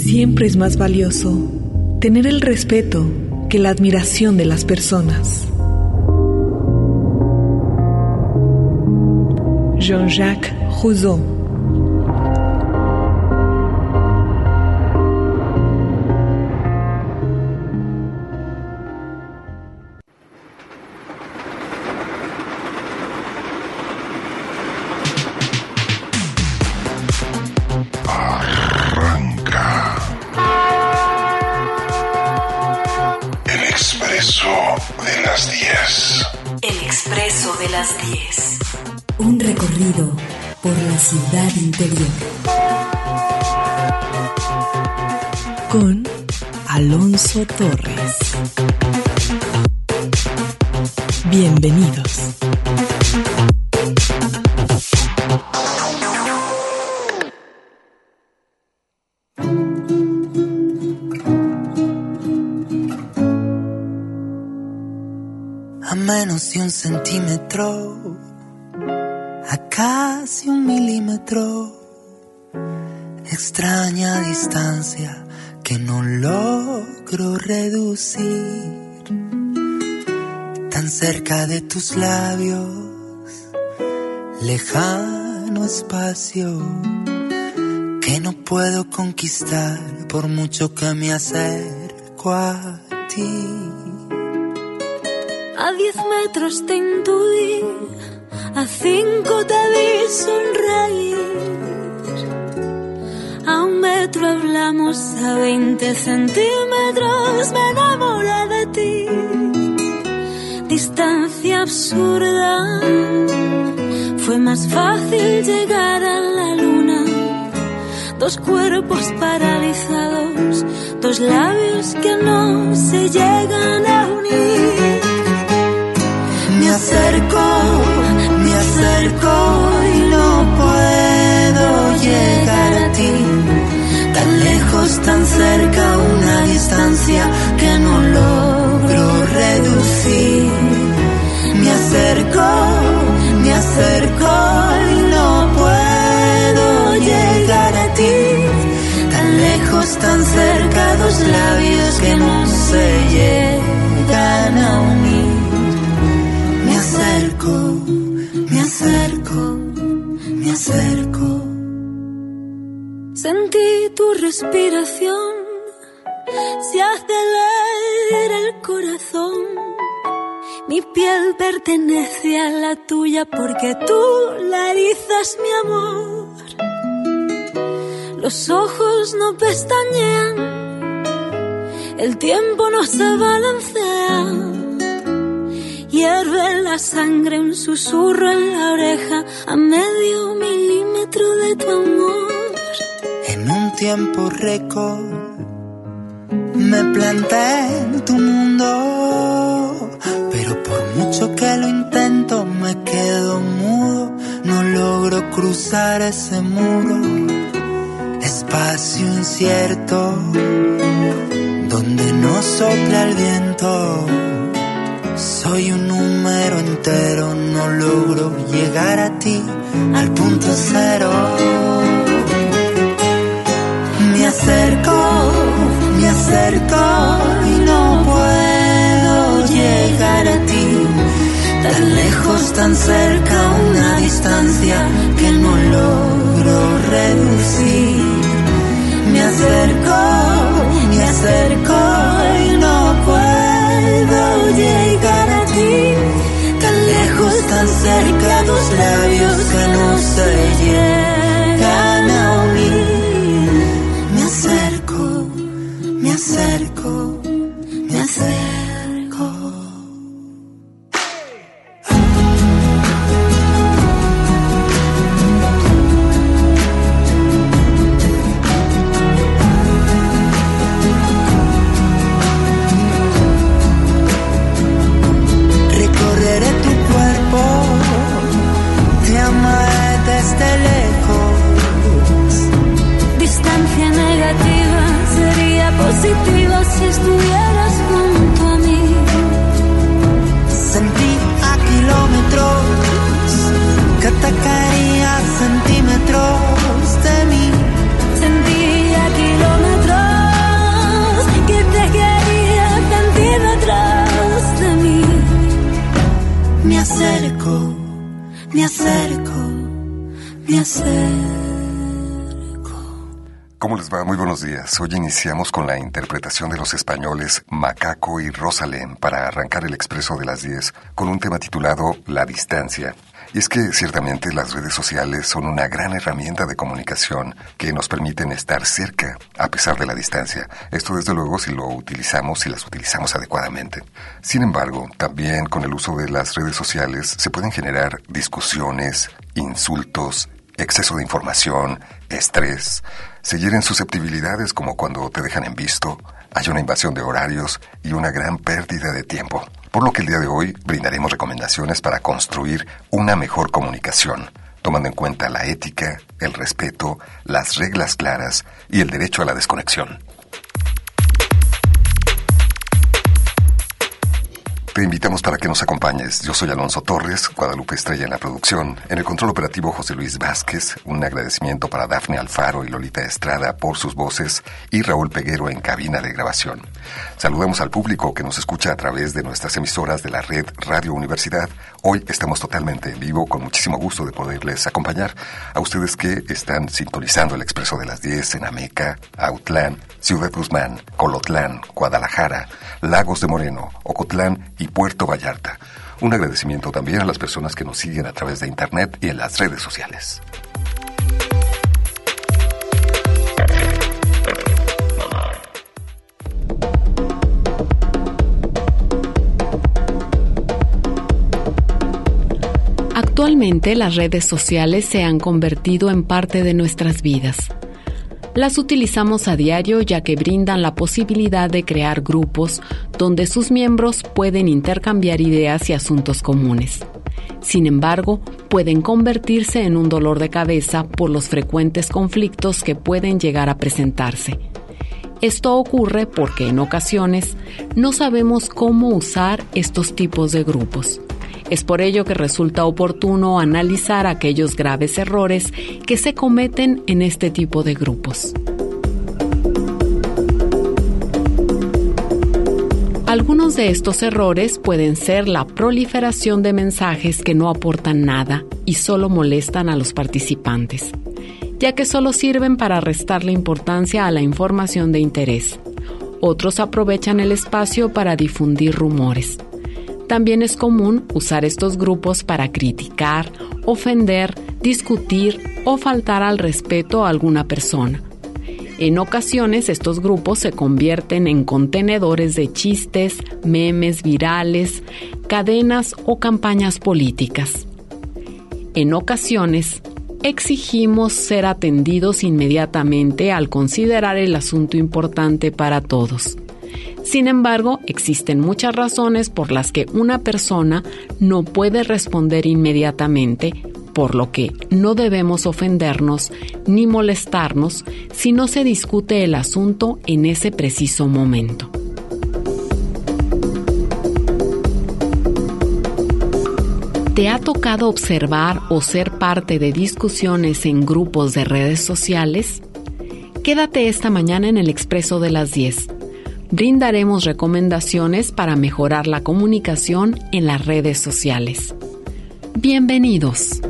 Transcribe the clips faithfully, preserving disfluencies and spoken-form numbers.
Siempre es más valioso tener el respeto que la admiración de las personas. Jean-Jacques Rousseau. Un recorrido por la ciudad interior. Con Alonso Torres. Bienvenidos. A menos de un centímetro, a casi un milímetro, extraña distancia que no logro reducir. Tan cerca de tus labios, lejano espacio que no puedo conquistar por mucho que me acerco a ti. A diez metros te intuí, a cinco te vi sonreír. A un metro hablamos, a veinte centímetros me enamoré de ti. Distancia absurda, fue más fácil llegar a la luna. Dos cuerpos paralizados, dos labios que no se llegan a unir. Me acerco, me acerco y no puedo llegar a ti. Tan lejos, tan cerca, una distancia que no logro reducir. Me acerco, me acerco y no puedo llegar a ti. Tan lejos, tan cerca, dos labios que no se llegan a unir. Me acerco, me acerco, me acerco. Sentí tu respiración, se acelera el corazón. Mi piel pertenece a la tuya porque tú la erizas, mi amor. Los ojos no pestañean, el tiempo no se balancea. Hierve la sangre, un susurro en la oreja, a medio milímetro de tu amor. En un tiempo récord me planté en tu mundo, pero por mucho que lo intento me quedo mudo. No logro cruzar ese muro, espacio incierto donde no sopla el viento. Soy un número entero, no logro llegar a ti, al punto cero. Me acerco, me acerco y no puedo llegar a ti. Tan lejos, tan cerca, una distancia que no logro reducir. Me acerco, me acerco y no puedo llegar a ti. Tan lejos, tan cerca, dos labios que no se llegan a unir. Me acerco, me acerco, me acerco. Positiva si estuvieras junto a mí. Sentí a kilómetros que atacaría centímetros de mí. Sentí a kilómetros acerco, me acerco, me acerco. ¿Cómo les va? Muy buenos días. Hoy iniciamos con la interpretación de los españoles Macaco y Rosalén para arrancar el Expreso de las diez con un tema titulado La distancia. Y es que ciertamente las redes sociales son una gran herramienta de comunicación que nos permiten estar cerca a pesar de la distancia. Esto desde luego si lo utilizamos, si las utilizamos adecuadamente. Sin embargo, también con el uso de las redes sociales se pueden generar discusiones, insultos, exceso de información, estrés, se hieren susceptibilidades como cuando te dejan en visto, hay una invasión de horarios y una gran pérdida de tiempo. Por lo que el día de hoy brindaremos recomendaciones para construir una mejor comunicación, tomando en cuenta la ética, el respeto, las reglas claras y el derecho a la desconexión. Te invitamos para que nos acompañes. Yo soy Alonso Torres, Guadalupe Estrella en la producción. En el control operativo José Luis Vázquez. Un agradecimiento para Dafne Alfaro y Lolita Estrada por sus voces y Raúl Peguero en cabina de grabación. Saludamos al público que nos escucha a través de nuestras emisoras de la red Radio Universidad. Hoy estamos totalmente en vivo, con muchísimo gusto de poderles acompañar a ustedes que están sintonizando el Expreso de las diez en Ameca, Autlán, Ciudad Guzmán, Colotlán, Guadalajara, Lagos de Moreno, Ocotlán y Puerto Vallarta. Un agradecimiento también a las personas que nos siguen a través de internet y en las redes sociales. Actualmente las redes sociales se han convertido en parte de nuestras vidas. Las utilizamos a diario ya que brindan la posibilidad de crear grupos donde sus miembros pueden intercambiar ideas y asuntos comunes. Sin embargo, pueden convertirse en un dolor de cabeza por los frecuentes conflictos que pueden llegar a presentarse. Esto ocurre porque en ocasiones no sabemos cómo usar estos tipos de grupos. Es por ello que resulta oportuno analizar aquellos graves errores que se cometen en este tipo de grupos. Algunos de estos errores pueden ser la proliferación de mensajes que no aportan nada y solo molestan a los participantes, ya que solo sirven para restarle importancia a la información de interés. Otros aprovechan el espacio para difundir rumores. También es común usar estos grupos para criticar, ofender, discutir o faltar al respeto a alguna persona. En ocasiones, estos grupos se convierten en contenedores de chistes, memes virales, cadenas o campañas políticas. En ocasiones, exigimos ser atendidos inmediatamente al considerar el asunto importante para todos. Sin embargo, existen muchas razones por las que una persona no puede responder inmediatamente, por lo que no debemos ofendernos ni molestarnos si no se discute el asunto en ese preciso momento. ¿Te ha tocado observar o ser parte de discusiones en grupos de redes sociales? Quédate esta mañana en el Expreso de las diez. Brindaremos recomendaciones para mejorar la comunicación en las redes sociales. Bienvenidos.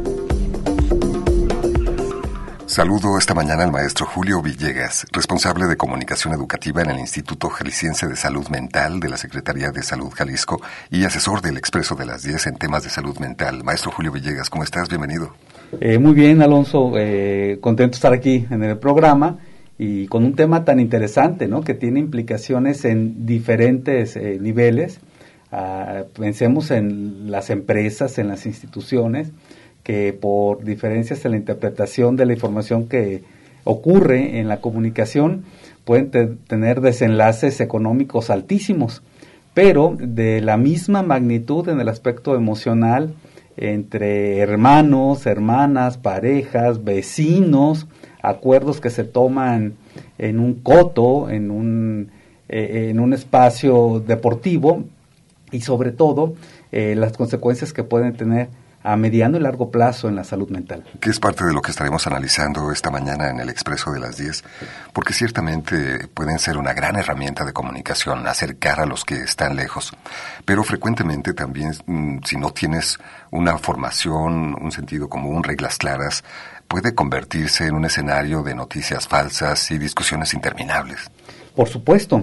Saludo esta mañana al maestro Julio Villegas, responsable de Comunicación Educativa en el Instituto Jalisciense de Salud Mental de la Secretaría de Salud Jalisco y asesor del Expreso de las diez en temas de salud mental. Maestro Julio Villegas, ¿cómo estás? Bienvenido. Eh, muy bien, Alonso. Eh, contento de estar aquí en el programa y con un tema tan interesante, ¿no?, que tiene implicaciones en diferentes eh, niveles. Ah, pensemos en las empresas, en las instituciones, que por diferencias en la interpretación de la información que ocurre en la comunicación pueden te- tener desenlaces económicos altísimos, pero de la misma magnitud en el aspecto emocional entre hermanos, hermanas, parejas, vecinos, acuerdos que se toman en un coto, en un, eh, en un espacio deportivo y sobre todo eh, las consecuencias que pueden tener a mediano y largo plazo en la salud mental. Que es parte de lo que estaremos analizando esta mañana en el Expreso de las diez, porque ciertamente pueden ser una gran herramienta de comunicación, acercar a los que están lejos, pero frecuentemente también, si no tienes una formación, un sentido común, reglas claras, puede convertirse en un escenario de noticias falsas y discusiones interminables. Por supuesto.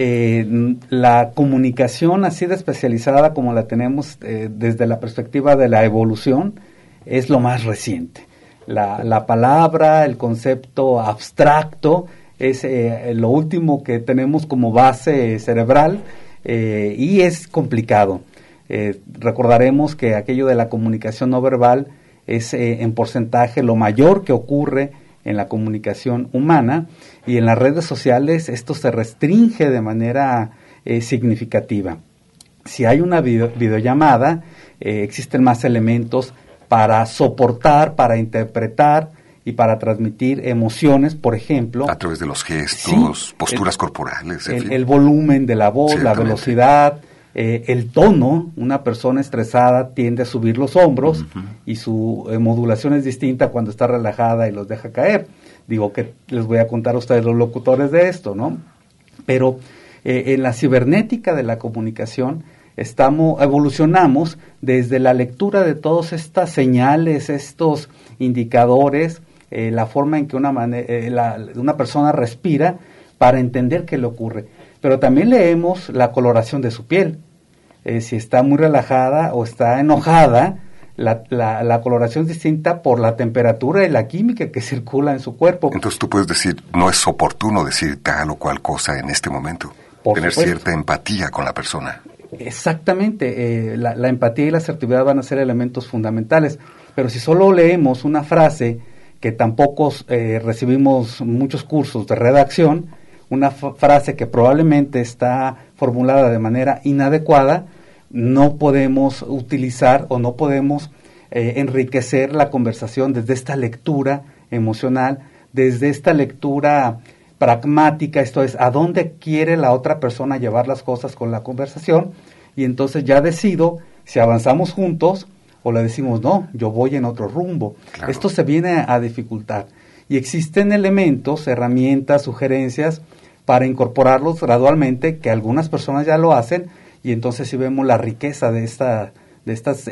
Eh, la comunicación así de especializada como la tenemos eh, desde la perspectiva de la evolución es lo más reciente. La, la palabra, el concepto abstracto es eh, lo último que tenemos como base cerebral eh, y es complicado. Eh, recordaremos que aquello de la comunicación no verbal es eh, en porcentaje lo mayor que ocurre en la comunicación humana, y en las redes sociales esto se restringe de manera eh, significativa. Si hay una video, videollamada, eh, existen más elementos para soportar, para interpretar y para transmitir emociones, por ejemplo. A través de los gestos, sí, posturas el, corporales. En el, fin. el volumen de la voz, la velocidad, Eh, el tono. Una persona estresada tiende a subir los hombros, uh-huh, y su eh, modulación es distinta cuando está relajada y los deja caer. Digo que les voy a contar a ustedes los locutores de esto, ¿no? Pero eh, en la cibernética de la comunicación estamos evolucionamos desde la lectura de todas estas señales, estos indicadores, eh, la forma en que una, mane- eh, la, una persona respira para entender qué le ocurre. Pero también leemos la coloración de su piel. Eh, si está muy relajada o está enojada, la, la, la coloración es distinta por la temperatura y la química que circula en su cuerpo. Entonces tú puedes decir, no es oportuno decir tal o cual cosa en este momento. Por Tener supuesto. cierta empatía con la persona. Exactamente. Eh, la, la empatía y la asertividad van a ser elementos fundamentales. Pero si solo leemos una frase, que tampoco eh, recibimos muchos cursos de redacción, una f- frase que probablemente está formulada de manera inadecuada, no podemos utilizar o no podemos eh, enriquecer la conversación desde esta lectura emocional, desde esta lectura pragmática, esto es, a dónde quiere la otra persona llevar las cosas con la conversación, y entonces ya decido si avanzamos juntos o le decimos, no, yo voy en otro rumbo. Claro. Esto se viene a, a dificultar. Y existen elementos, herramientas, sugerencias para incorporarlos gradualmente, que algunas personas ya lo hacen, y entonces sí vemos la riqueza de esta de estas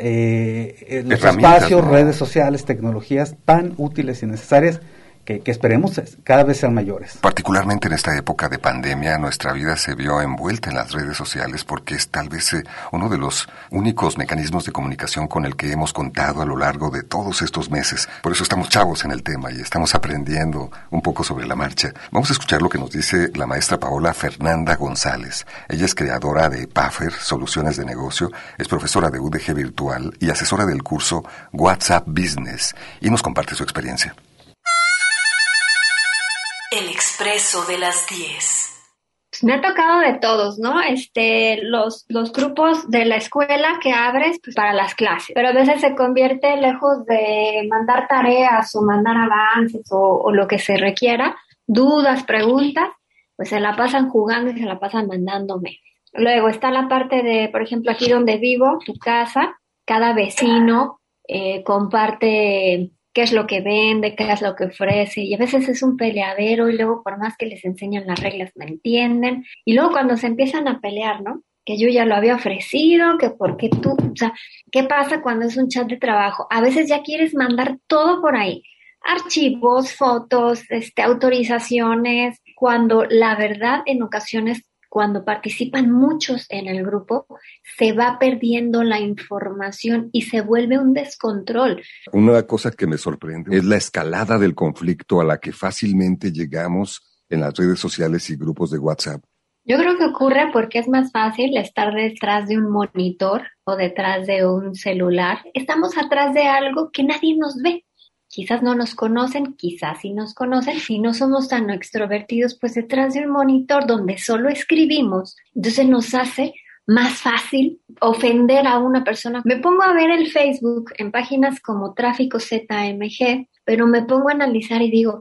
eh, los espacios, ¿no? Redes sociales, tecnologías tan útiles y necesarias que, que esperemos cada vez sean mayores. Particularmente en esta época de pandemia, nuestra vida se vio envuelta en las redes sociales porque es tal vez eh, uno de los únicos mecanismos de comunicación con el que hemos contado a lo largo de todos estos meses. Por eso estamos chavos en el tema y estamos aprendiendo un poco sobre la marcha. Vamos a escuchar lo que nos dice la maestra Paola Fernanda González. Ella es creadora de Puffer, Soluciones de Negocio, es profesora de U D G Virtual y asesora del curso WhatsApp Business, y nos comparte su experiencia. El Expreso de las diez. Pues me ha tocado de todos, ¿no? Este, los, los grupos de la escuela que abres pues, para las clases, pero a veces se convierte, lejos de mandar tareas o mandar avances o, o lo que se requiera, dudas, preguntas, pues se la pasan jugando y se la pasan mandando memes. Luego está la parte de, por ejemplo, aquí donde vivo, tu casa, cada vecino eh, comparte qué es lo que vende, qué es lo que ofrece, y a veces es un peleadero, y luego por más que les enseñan las reglas no entienden, y luego cuando se empiezan a pelear, ¿no? Que yo ya lo había ofrecido, que porque tú, o sea, ¿qué pasa cuando es un chat de trabajo? A veces ya quieres mandar todo por ahí, archivos, fotos, este, autorizaciones, cuando la verdad en ocasiones, cuando participan muchos en el grupo, se va perdiendo la información y se vuelve un descontrol. Una cosa que me sorprende es la escalada del conflicto a la que fácilmente llegamos en las redes sociales y grupos de WhatsApp. Yo creo que ocurre porque es más fácil estar detrás de un monitor o detrás de un celular. Estamos atrás de algo que nadie nos ve. Quizás no nos conocen, quizás sí nos conocen. Si no somos tan extrovertidos, pues detrás de un monitor donde solo escribimos, entonces nos hace más fácil ofender a una persona. Me pongo a ver el Facebook en páginas como Tráfico Z M G, pero me pongo a analizar y digo,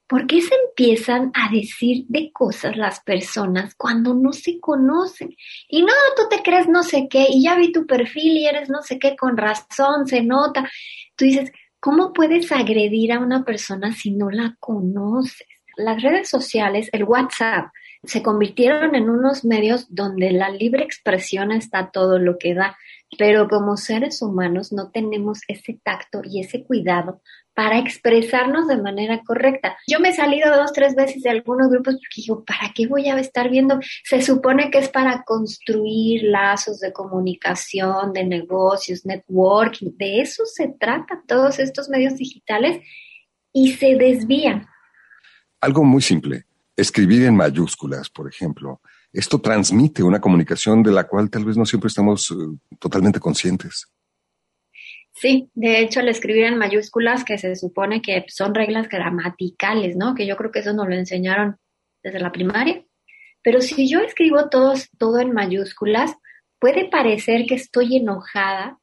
¿por qué se empiezan a decir de cosas las personas cuando no se conocen? Y no, tú te crees no sé qué, y ya vi tu perfil y eres no sé qué, con razón, se nota. Tú dices, ¿cómo puedes agredir a una persona si no la conoces? Las redes sociales, el WhatsApp, se convirtieron en unos medios donde la libre expresión está todo lo que da, pero como seres humanos no tenemos ese tacto y ese cuidado para expresarnos de manera correcta. Yo me he salido dos, tres veces de algunos grupos porque digo, ¿para qué voy a estar viendo? Se supone que es para construir lazos de comunicación, de negocios, networking. De eso se trata todos estos medios digitales y se desvían. Algo muy simple. Escribir en mayúsculas, por ejemplo. Esto transmite una comunicación de la cual tal vez no siempre estamos uh, totalmente conscientes. Sí, de hecho, al escribir en mayúsculas, que se supone que son reglas gramaticales, ¿no? Que yo creo que eso nos lo enseñaron desde la primaria. Pero si yo escribo todo, todo en mayúsculas, puede parecer que estoy enojada.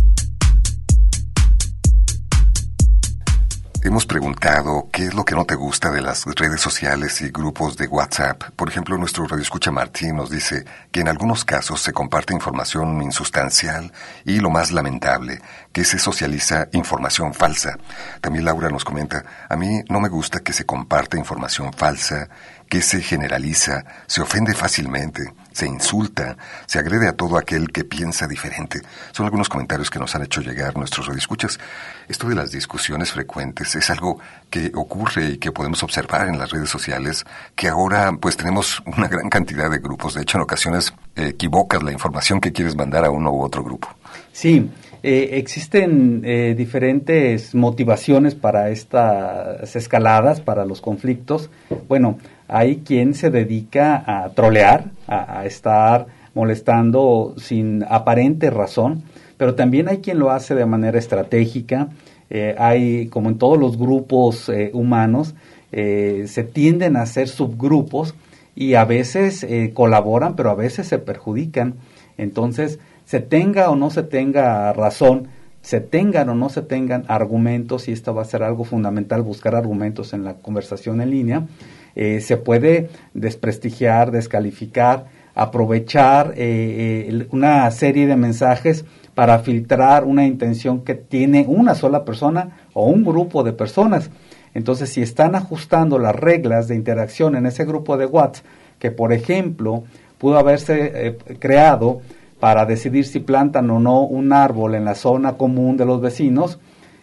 Hemos preguntado qué es lo que no te gusta de las redes sociales y grupos de WhatsApp. Por ejemplo, nuestro radioescucha Martín nos dice que en algunos casos se comparte información insustancial y, lo más lamentable, que se socializa información falsa. También Laura nos comenta, a mí no me gusta que se comparte información falsa, que se generaliza, se ofende fácilmente, se insulta, se agrede a todo aquel que piensa diferente. Son algunos comentarios que nos han hecho llegar nuestros radioescuchas. Esto de las discusiones frecuentes es algo que ocurre y que podemos observar en las redes sociales, que ahora pues tenemos una gran cantidad de grupos. De hecho, en ocasiones eh, equivocas la información que quieres mandar a uno u otro grupo. Sí, eh, existen eh, diferentes motivaciones para estas escaladas, para los conflictos. Bueno, hay quien se dedica a trolear, a, a estar molestando sin aparente razón, pero también hay quien lo hace de manera estratégica. Eh, hay, como en todos los grupos eh, humanos, eh, se tienden a hacer subgrupos y a veces eh, colaboran, pero a veces se perjudican. Entonces, se tenga o no se tenga razón, se tengan o no se tengan argumentos, y esto va a ser algo fundamental, buscar argumentos en la conversación en línea, eh, se puede desprestigiar, descalificar, aprovechar eh, eh, una serie de mensajes para filtrar una intención que tiene una sola persona o un grupo de personas. Entonces, si están ajustando las reglas de interacción en ese grupo de WhatsApp, que por ejemplo pudo haberse eh, creado para decidir si plantan o no un árbol en la zona común de los vecinos,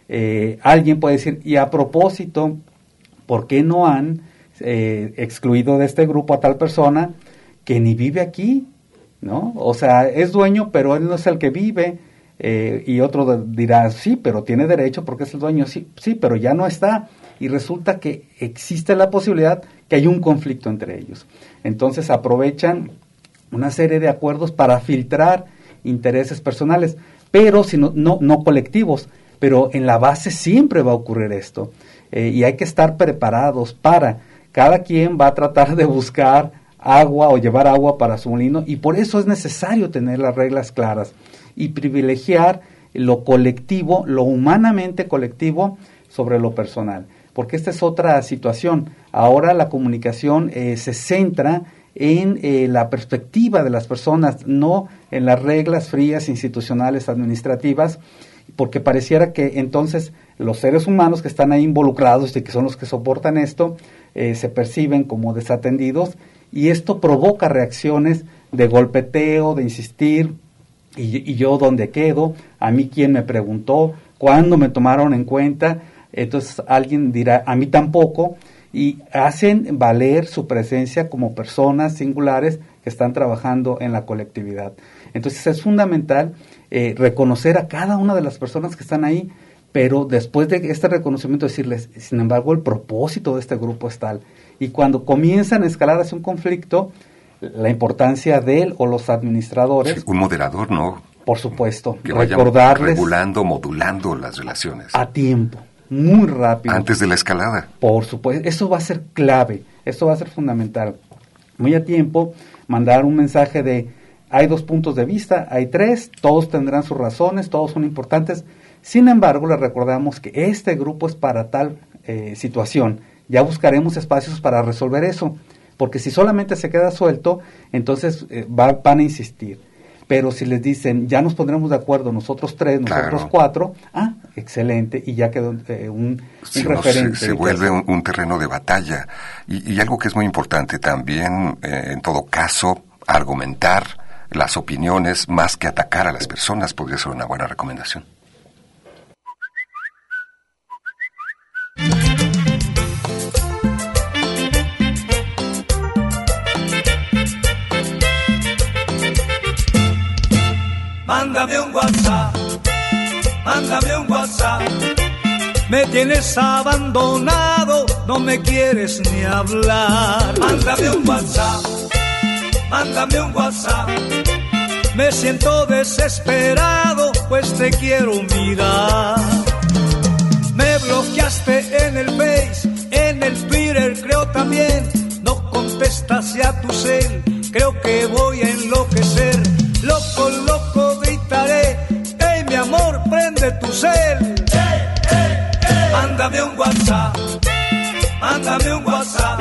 eh, alguien puede decir, y a propósito, ¿por qué no han eh, excluido de este grupo a tal persona que ni vive aquí? ¿No? O sea, es dueño, pero él no es el que vive, eh, y otro dirá, sí, pero tiene derecho porque es el dueño, sí, sí, pero ya no está, y resulta que existe la posibilidad que hay un conflicto entre ellos. Entonces aprovechan una serie de acuerdos para filtrar intereses personales, pero si no, no, no colectivos, pero en la base siempre va a ocurrir esto, eh, y hay que estar preparados para, cada quien va a tratar de buscar agua o llevar agua para su molino, y por eso es necesario tener las reglas claras y privilegiar lo colectivo, lo humanamente colectivo sobre lo personal, porque esta es otra situación. Ahora la comunicación eh, se centra en eh, la perspectiva de las personas, no en las reglas frías institucionales administrativas, porque pareciera que entonces los seres humanos que están ahí involucrados y que son los que soportan esto, eh, se perciben como desatendidos, y esto provoca reacciones de golpeteo, de insistir, y, y yo dónde quedo, a mí quién me preguntó, cuándo me tomaron en cuenta. Entonces alguien dirá, a mí tampoco, y hacen valer su presencia como personas singulares que están trabajando en la colectividad. Entonces es fundamental eh, reconocer a cada una de las personas que están ahí, pero después de este reconocimiento decirles, sin embargo, el propósito de este grupo es tal. Y cuando comienzan a escalar hacia un conflicto, la importancia de él o los administradores... Sí, un moderador, ¿no? Por supuesto. Que vayan recordarles regulando, modulando las relaciones. A tiempo. Muy rápido. Antes de la escalada. Por supuesto, eso va a ser clave, eso va a ser fundamental. Muy a tiempo, mandar un mensaje de, hay dos puntos de vista, hay tres, todos tendrán sus razones, todos son importantes. Sin embargo, les recordamos que este grupo es para tal eh, situación, ya buscaremos espacios para resolver eso, porque si solamente se queda suelto, entonces eh, va, van a insistir. Pero si les dicen, ya nos pondremos de acuerdo nosotros tres, nosotros claro. cuatro, ah, excelente, y ya quedó eh, un, sí, un referente. Se, se vuelve un, un terreno de batalla. Y, y algo que es muy importante también, eh, en todo caso, argumentar las opiniones más que atacar a las personas podría ser una buena recomendación. Mándame un WhatsApp, mándame un WhatsApp. Me tienes abandonado, no me quieres ni hablar. Mándame un WhatsApp, mándame un WhatsApp. Me siento desesperado, pues te quiero mirar. Me bloqueaste en el Face, en el Twitter creo también. No contestas ya tu cel, creo que voy a enloquecer. Loco, loco, gritaré, hey, mi amor, prende tu cel. Hey, hey, hey. Mándame un WhatsApp, mándame un WhatsApp.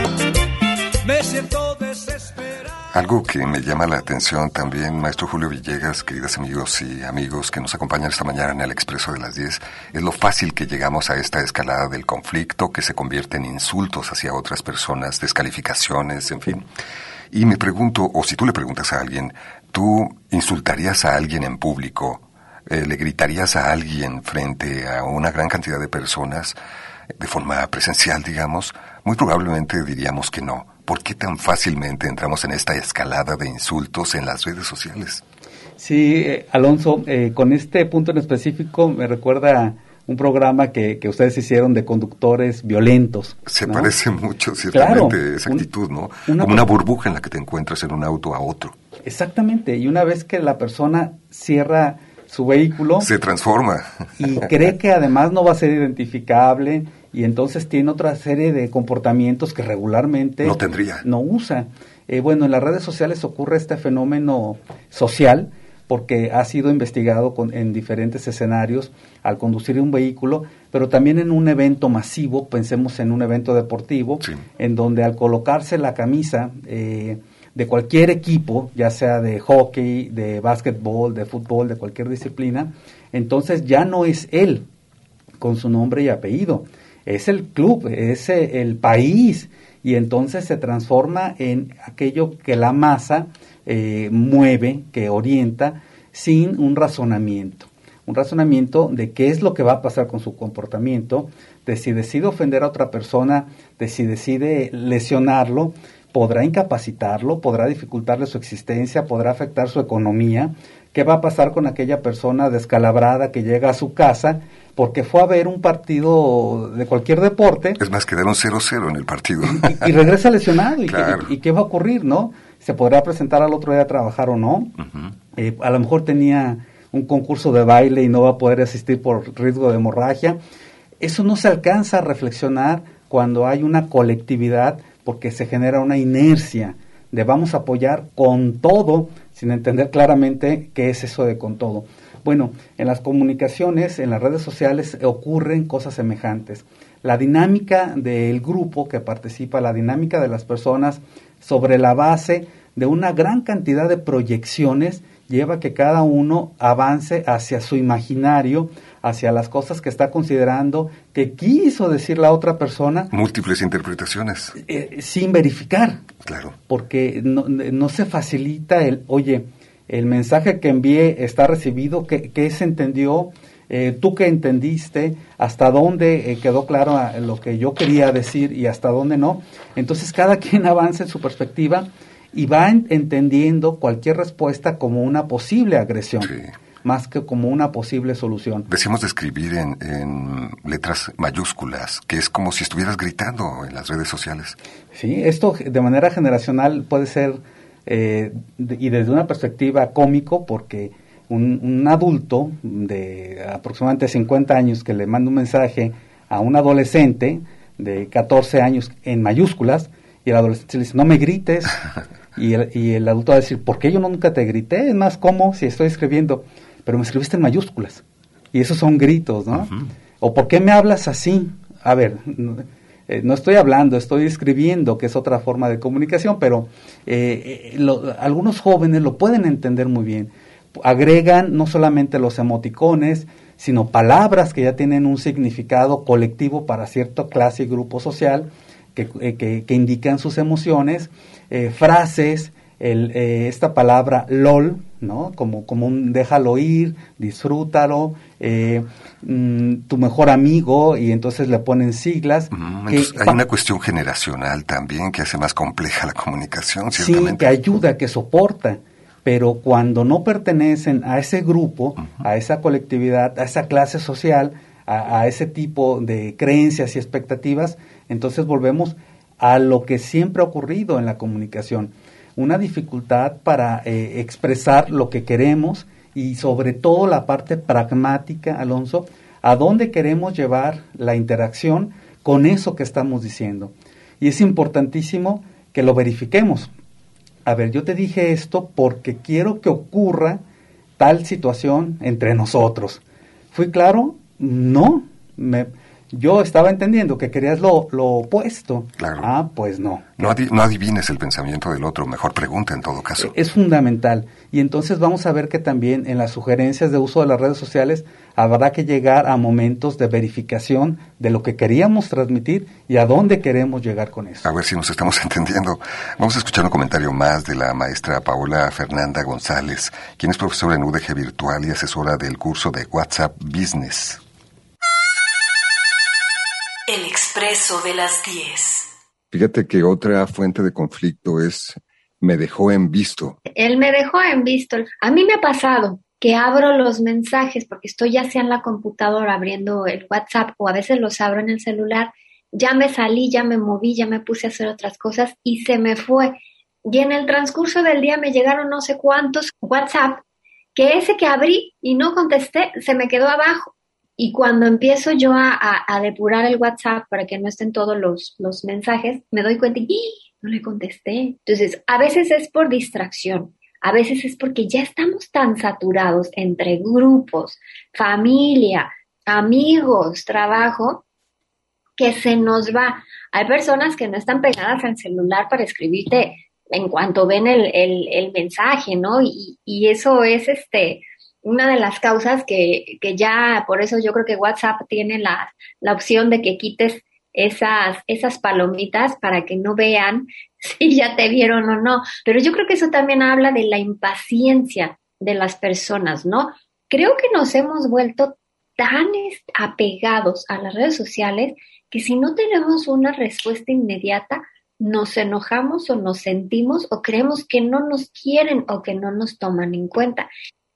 Me siento desesperado. Algo que me llama la atención también, maestro Julio Villegas, queridos amigos y amigos que nos acompañan esta mañana en el Expreso de las diez, es lo fácil que llegamos a esta escalada del conflicto que se convierte en insultos hacia otras personas, descalificaciones, en fin. Y me pregunto, o si tú le preguntas a alguien, ¿tú insultarías a alguien en público? Eh, ¿Le gritarías a alguien frente a una gran cantidad de personas de forma presencial, digamos? Muy probablemente diríamos que no. ¿Por qué tan fácilmente entramos en esta escalada de insultos en las redes sociales? Sí, eh, Alonso, eh, con este punto en específico me recuerda un programa que, que ustedes hicieron de conductores violentos. Se ¿no? parece mucho, ciertamente, claro, esa actitud, ¿no? Una Como una burbuja en la que te encuentras en un auto a otro. Exactamente, y una vez que la persona cierra su vehículo... Se transforma. Y cree que además no va a ser identificable, y entonces tiene otra serie de comportamientos que regularmente... No tendría. No usa. Eh, bueno, en las redes sociales ocurre este fenómeno social, porque ha sido investigado con, en diferentes escenarios al conducir un vehículo, pero también en un evento masivo, pensemos en un evento deportivo, sí. en donde al colocarse la camisa eh, de cualquier equipo, ya sea de hockey, de básquetbol, de fútbol, de cualquier disciplina, entonces ya no es él con su nombre y apellido, es el club, es el país, y entonces se transforma en aquello que la masa eh, mueve, que orienta, sin un razonamiento. Un razonamiento de qué es lo que va a pasar con su comportamiento, de si decide ofender a otra persona, de si decide lesionarlo, podrá incapacitarlo, podrá dificultarle su existencia, podrá afectar su economía. ¿Qué va a pasar con aquella persona descalabrada que llega a su casa porque fue a ver un partido de cualquier deporte? Es más, quedaron cero cero en el partido. Y, y regresa lesionado. ¿Y, claro. y, ¿Y qué va a ocurrir, no? ¿Se podrá presentar al otro día a trabajar o no? Uh-huh. Eh, a lo mejor tenía un concurso de baile y no va a poder asistir por riesgo de hemorragia. Eso no se alcanza a reflexionar cuando hay una colectividad, porque se genera una inercia de vamos a apoyar con todo, sin entender claramente qué es eso de con todo. Bueno, en las comunicaciones, en las redes sociales ocurren cosas semejantes. La dinámica del grupo que participa, la dinámica de las personas sobre la base de una gran cantidad de proyecciones lleva a que cada uno avance hacia su imaginario, hacia las cosas que está considerando que quiso decir la otra persona. Múltiples interpretaciones. Eh, sin verificar. Claro. Porque no, no se facilita el, oye, el mensaje que envié está recibido, ¿qué, qué se entendió? Eh, ¿Tú qué entendiste? ¿Hasta dónde eh, quedó claro a, lo que yo quería decir y hasta dónde no? Entonces cada quien avanza en su perspectiva y va en, entendiendo cualquier respuesta como una posible agresión. Sí. Más que como una posible solución. Decimos de escribir en, en letras mayúsculas, que es como si estuvieras gritando en las redes sociales. Sí, esto de manera generacional puede ser, eh, de, y desde una perspectiva cómico, porque un, un adulto de aproximadamente cincuenta años que le manda un mensaje a un adolescente de catorce años en mayúsculas, y el adolescente le dice, no me grites, y el, y el adulto va a decir, ¿por qué yo nunca te grité? Es más, ¿cómo? Si estoy escribiendo... pero me escribiste en mayúsculas, y esos son gritos, ¿no? Uh-huh. O ¿por qué me hablas así? A ver, eh, no estoy hablando, estoy escribiendo, que es otra forma de comunicación, pero eh, eh, lo, algunos jóvenes lo pueden entender muy bien. Agregan no solamente los emoticones, sino palabras que ya tienen un significado colectivo para cierta clase y grupo social, que, eh, que, que indican sus emociones, eh, frases, el, eh, esta palabra LOL, ¿no? Como, como un déjalo ir, disfrútalo, eh, mm, tu mejor amigo, y entonces le ponen siglas. Mm, que, entonces, hay una cuestión generacional también que hace más compleja la comunicación, ciertamente. Sí, que ayuda, que soporta. Pero cuando no pertenecen a ese grupo, uh-huh. a esa colectividad, a esa clase social, a, a ese tipo de creencias y expectativas, entonces volvemos a lo que siempre ha ocurrido en la comunicación. Una dificultad para eh, expresar lo que queremos y sobre todo la parte pragmática, Alonso, a dónde queremos llevar la interacción con eso que estamos diciendo. Y es importantísimo que lo verifiquemos. A ver, yo te dije esto porque quiero que ocurra tal situación entre nosotros. ¿Fui claro? No. Me, yo estaba entendiendo que querías lo, lo opuesto. Claro. Ah, pues no. No, adi- no adivines el pensamiento del otro, mejor pregunta en todo caso. Es fundamental. Y entonces vamos a ver que también en las sugerencias de uso de las redes sociales habrá que llegar a momentos de verificación de lo que queríamos transmitir y a dónde queremos llegar con eso. A ver si nos estamos entendiendo. Vamos a escuchar un comentario más de la maestra Paola Fernanda González, quien es profesora en U D G Virtual y asesora del curso de WhatsApp Business. El expreso de las diez. Fíjate que otra fuente de conflicto es me dejó en visto. Él me dejó en visto. A mí me ha pasado que abro los mensajes porque estoy ya sea en la computadora abriendo el WhatsApp o a veces los abro en el celular. Ya me salí, ya me moví, ya me puse a hacer otras cosas y se me fue. Y en el transcurso del día me llegaron no sé cuántos WhatsApp que ese que abrí y no contesté se me quedó abajo. Y cuando empiezo yo a, a, a depurar el WhatsApp para que no estén todos los, los mensajes, me doy cuenta y no le contesté. Entonces, a veces es por distracción, a veces es porque ya estamos tan saturados entre grupos, familia, amigos, trabajo, que se nos va. Hay personas que no están pegadas al celular para escribirte en cuanto ven el, el, el mensaje, ¿no? Y, y eso es este... una de las causas que, que ya, por eso yo creo que WhatsApp tiene la, la opción de que quites esas, esas palomitas para que no vean si ya te vieron o no. Pero yo creo que eso también habla de la impaciencia de las personas, ¿no? Creo que nos hemos vuelto tan apegados a las redes sociales que si no tenemos una respuesta inmediata, nos enojamos o nos sentimos o creemos que no nos quieren o que no nos toman en cuenta.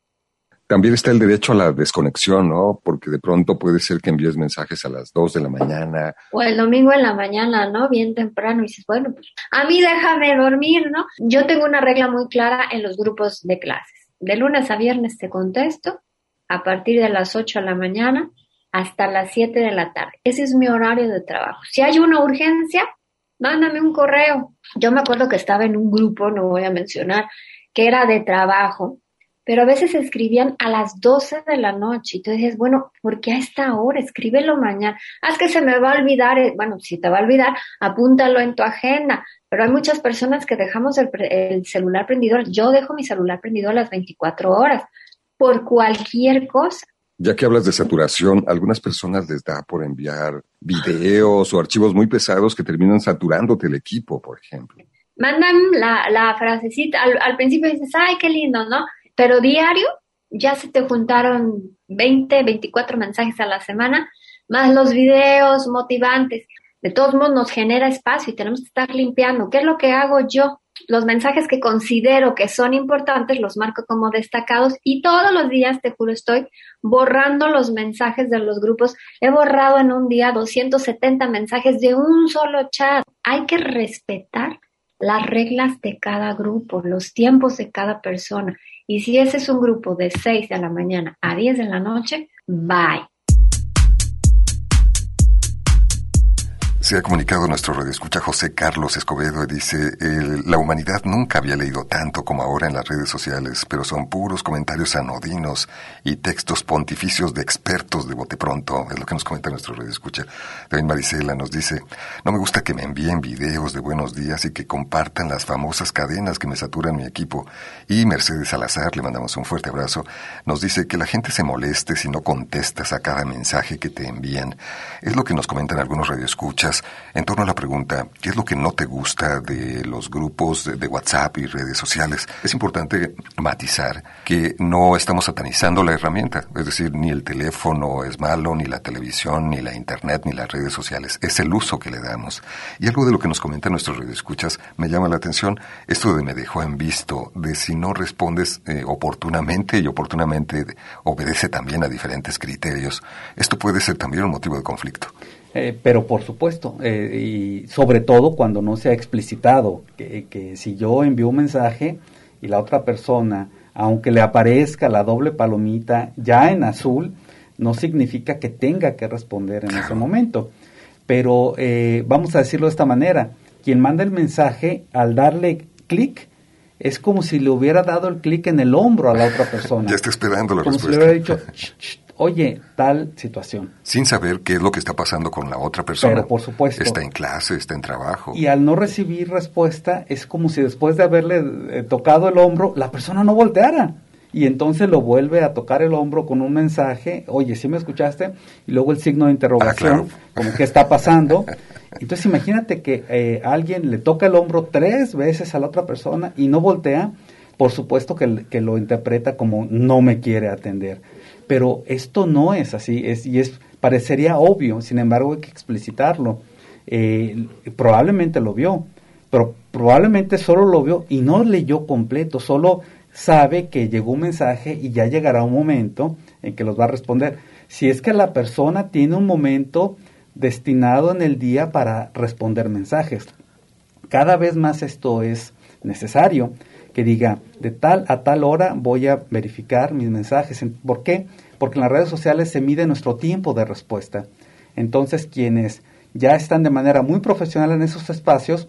También está el derecho a la desconexión, ¿no? Porque de pronto puede ser que envíes mensajes a las dos de la mañana. O el domingo en la mañana, ¿no? Bien temprano. Y dices, bueno, pues a mí déjame dormir, ¿no? Yo tengo una regla muy clara en los grupos de clases. De lunes a viernes te contesto a partir de las ocho de la mañana hasta las siete de la tarde. Ese es mi horario de trabajo. Si hay una urgencia, mándame un correo. Yo me acuerdo que estaba en un grupo, no voy a mencionar, que era de trabajo, pero a veces escribían a las doce de la noche y tú dices, bueno, ¿por qué a esta hora? Escríbelo mañana. Ah, es que se me va a olvidar. Bueno, si te va a olvidar, apúntalo en tu agenda. Pero hay muchas personas que dejamos el, el celular prendido. Yo dejo mi celular prendido a las veinticuatro horas por cualquier cosa. Ya que hablas de saturación, algunas personas les da por enviar videos o archivos muy pesados que terminan saturándote el equipo, por ejemplo. Mandan la, la frasecita, al, al principio dices, ay, qué lindo, ¿no? Pero diario ya se te juntaron veinte, veinticuatro mensajes a la semana, más los videos motivantes. De todos modos nos genera espacio y tenemos que estar limpiando. ¿Qué es lo que hago yo? Los mensajes que considero que son importantes los marco como destacados y todos los días, te juro, estoy borrando los mensajes de los grupos. He borrado en un día doscientos setenta mensajes de un solo chat. Hay que respetar las reglas de cada grupo, los tiempos de cada persona. Y si ese es un grupo de seis de la mañana a diez de la noche, bye. Se ha comunicado nuestro radioescucha José Carlos Escobedo y dice, eh, la humanidad nunca había leído tanto como ahora en las redes sociales, pero son puros comentarios anodinos y textos pontificios de expertos de bote pronto, es lo que nos comenta nuestro radioescucha. También Marisela nos dice, no me gusta que me envíen videos de buenos días y que compartan las famosas cadenas que me saturan mi equipo. Y Mercedes Salazar, le mandamos un fuerte abrazo, nos dice que la gente se moleste si no contestas a cada mensaje que te envían. Es lo que nos comentan algunos radioescuchas en torno a la pregunta, ¿qué es lo que no te gusta de los grupos de, de WhatsApp y redes sociales? Es importante matizar que no estamos satanizando la herramienta, es decir, ni el teléfono es malo, ni la televisión, ni la internet, ni las redes sociales, es el uso que le damos. Y algo de lo que nos comentan nuestros radioescuchas me llama la atención, esto de me dejó en visto, de si no respondes eh, oportunamente y oportunamente obedece también a diferentes criterios. Esto puede ser también un motivo de conflicto. Eh, pero por supuesto, eh, y sobre todo cuando no se ha explicitado que, que si yo envío un mensaje y la otra persona, aunque le aparezca la doble palomita ya en azul, no significa que tenga que responder en ese momento. Pero eh, vamos a decirlo de esta manera, quien manda el mensaje al darle clic, es como si le hubiera dado el clic en el hombro a la otra persona. Ya está esperando la como respuesta. Como si le hubiera dicho, ch, ch, oye, tal situación. Sin saber qué es lo que está pasando con la otra persona. Pero por supuesto. Está en clase, está en trabajo. Y al no recibir respuesta, es como si después de haberle eh, tocado el hombro, la persona no volteara. Y entonces lo vuelve a tocar el hombro con un mensaje, oye, ¿sí me escuchaste? Y luego el signo de interrogación, ah, claro. Como ¿qué está pasando? Entonces imagínate que eh, alguien le toca el hombro tres veces a la otra persona y no voltea, por supuesto que, que lo interpreta como no me quiere atender. Pero esto no es así, es, y es parecería obvio, sin embargo hay que explicitarlo. Eh, probablemente lo vio, pero probablemente solo lo vio y no leyó completo, solo sabe que llegó un mensaje y ya llegará un momento en que los va a responder. Si es que la persona tiene un momento destinado en el día para responder mensajes. Cada vez más esto es necesario, que diga, de tal a tal hora voy a verificar mis mensajes. ¿Por qué? Porque en las redes sociales se mide nuestro tiempo de respuesta. Entonces, quienes ya están de manera muy profesional en esos espacios,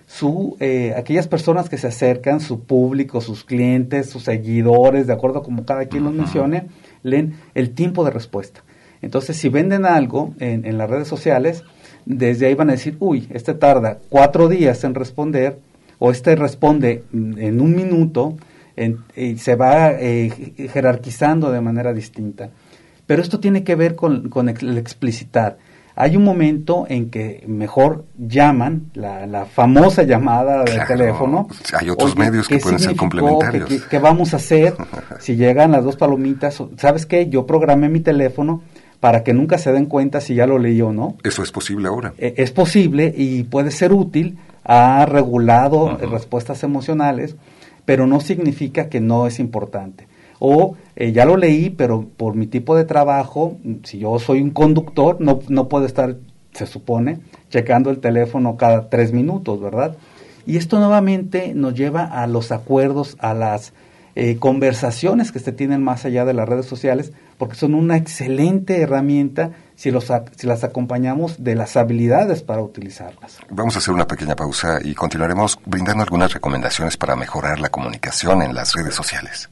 su eh, aquellas personas que se acercan, su público, sus clientes, sus seguidores, de acuerdo a como cada quien los mencione, leen el tiempo de respuesta. Entonces, si venden algo en, en las redes sociales, desde ahí van a decir, uy, este tarda cuatro días en responder, o este responde en un minuto, en, y se va eh, jerarquizando de manera distinta. Pero esto tiene que ver con, con el explicitar. Hay un momento en que mejor llaman, la, la famosa llamada del claro, teléfono. Hay otros Oye, medios que pueden ser complementarios. ¿Qué, qué, qué vamos a hacer si llegan las dos palomitas? ¿Sabes qué? Yo programé mi teléfono para que nunca se den cuenta si ya lo leí o no. Eso es posible ahora. Eh, es posible y puede ser útil. Ha regulado uh-huh. respuestas emocionales, pero no significa que no es importante. O eh, ya lo leí, pero por mi tipo de trabajo, si yo soy un conductor, no, no puedo estar, se supone, checando el teléfono cada tres minutos, ¿verdad? Y esto nuevamente nos lleva a los acuerdos, a las eh, conversaciones que se tienen más allá de las redes sociales, porque son una excelente herramienta si, los, si las acompañamos de las habilidades para utilizarlas. Vamos a hacer una pequeña pausa y continuaremos brindando algunas recomendaciones para mejorar la comunicación en las redes sociales.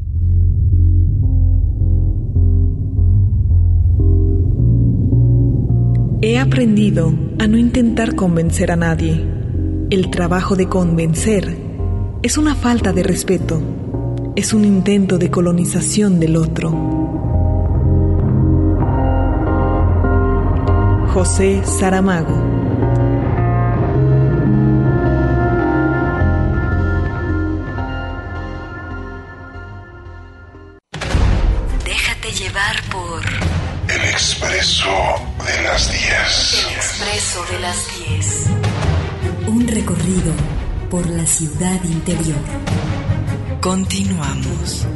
He aprendido a no intentar convencer a nadie. El trabajo de convencer es una falta de respeto, es un intento de colonización del otro. José Saramago. Déjate llevar por El Expreso de las diez. El Expreso de las diez. Un recorrido por la ciudad interior. Continuamos.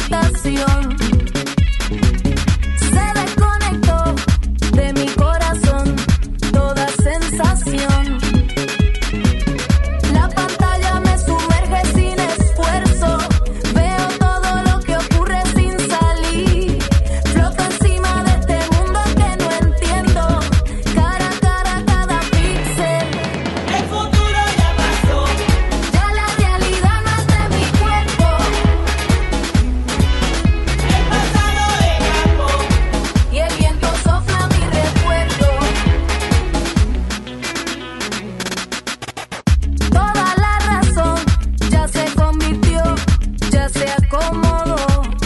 habitación. Se desconectó de mi corazón toda sensación. La pantalla me sumerge sin esfuerzo. Veo todo lo que ocurre sin salir. Floto encima de este mundo que no entiendo. Cara a cara cada píxel. El futuro ya pasó. Ya la realidad no es de mi cuerpo. El pasado escapó. Y el viento sopla mi recuerdo. Toda la razón ya se convirtió, ya se acomodó.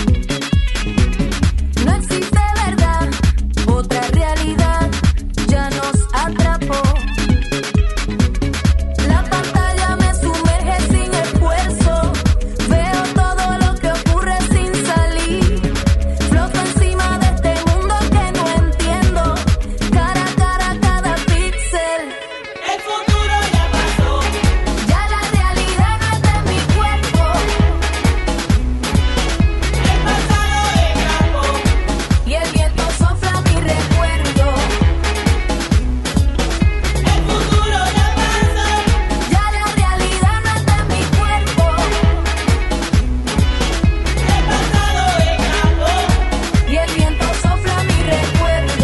No existe verdad, otra realidad ya nos atrapó. La pantalla me sumerge sin esfuerzo. Veo todo lo que ocurre sin salir. Floto encima de este mundo que no entiendo. Cara a cara cada píxel. El futuro ya pasó. Ya la realidad no es de mi cuerpo. El pasado escapó. Y el viento sopla mi recuerdo. El futuro ya pasó. Ya la realidad no es de mi cuerpo. El pasado escapó. Y el viento sopla mi recuerdo.